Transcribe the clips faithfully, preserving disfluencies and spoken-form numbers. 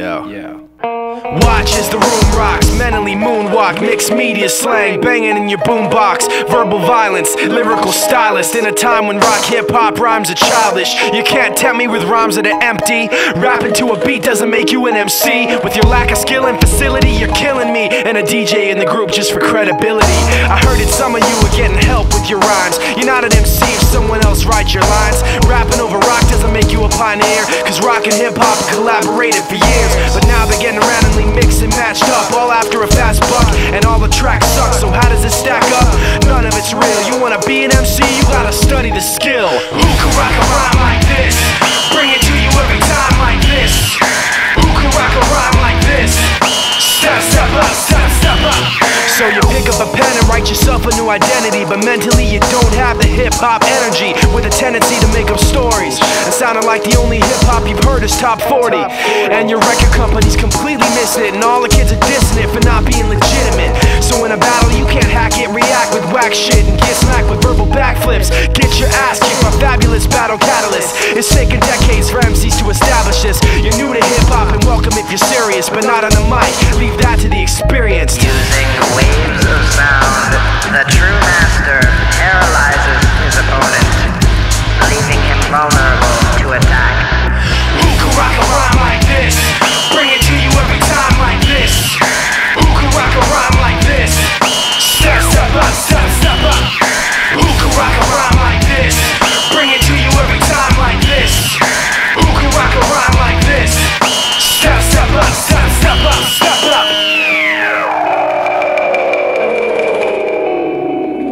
Yeah. Yeah. Watch as the room rocks, mentally moonwalk, mixed media slang, banging in your boombox, verbal violence, lyrical stylist, in a time when rock hip-hop rhymes are childish. You can't tempt me with rhymes that are empty. Rapping to a beat doesn't make you an M C. With your lack of skill and facility, you're killing me, and a D J in the group just for credibility. I heard that some of you are getting help with your rhymes. You're not an M C if someone else writes your lines. Rapping over rock doesn't make you a pioneer, cause rock and hip-hop collaborated for years. But now they're getting randomly mixed and matched up, all after a fast buck, and all the tracks suck. So how does it stack up? None of it's real. You wanna be an M C, you gotta study the skill. Who can rock a rhyme like this? Bring it to you every time like this. Who can rock a rhyme like this? Step, step up, step, step up. So you pick up a pen and write yourself a new identity, but mentally you don't have the hip-hop energy, with a tendency to make up stories and sounding like the only hip-hop you've heard is top forty. And your record company's completely missing it, and all the kids are dissing it for not being legitimate. So in a battle you can't hack it, react with whack shit, and get smacked with verbal backflips. Get your ass kicked by fabulous battle catalyst. It's taken decades for M Cs to establish this. You're new to hip-hop and welcome if you're serious, but not on the mic. Leave that to the experienced. Using waves of sound, the true master paralyzes his opponent, leaving him vulnerable to attack. Who can rock a rhyme like this? Bring it to you every time like this. Who can rock a rhyme like this? Step, step up, step, step up. Who can rock a rhyme like this? Bring it to you every time like this. Who can rock a rhyme like this? Step, step up, step, step up, step up.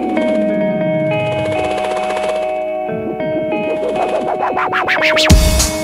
We'll be right back.